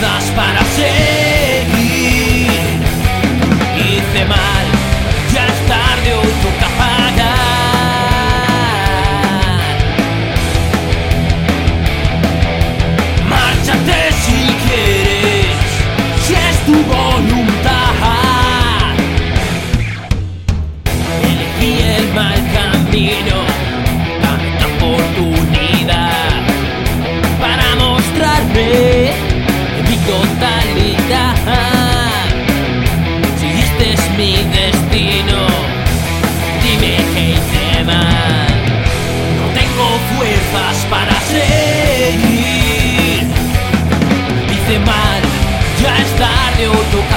fuerzas para seguir. Hice mal, ya es tarde, hoy toca pagar. Márchate si quieres, si es tu voluntad. Elegí el mal camino, dame esta oportunidad para mostrarme mi totalidad. Si este es mi destino, dime que hice mal. No tengo fuerzas para seguir. Hice mal, ya es tarde, hoy toca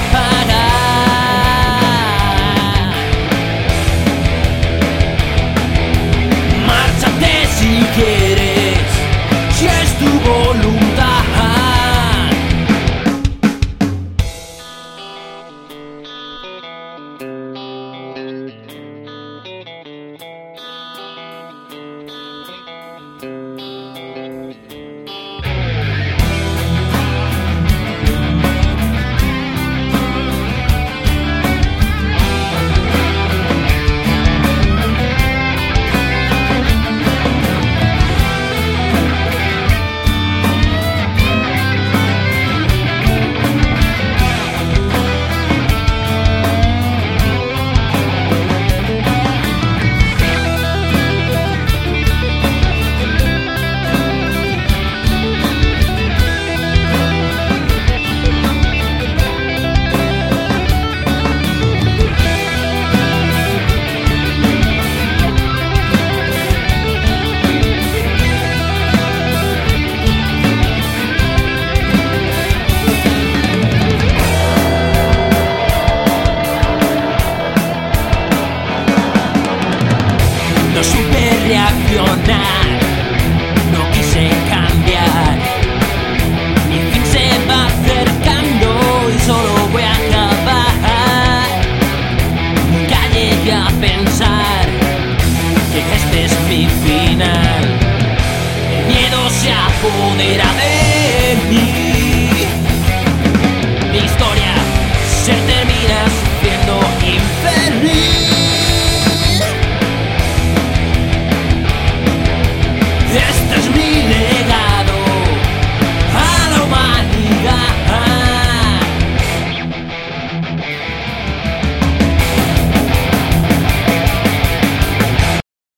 pagar. Márchate si quieres, si es tu voluntad. No supe reaccionar, no quise cambiar. Mi fin se va acercando y solo voy a acabar. Nunca llegué a pensar que este es mi final. El miedo se apodera de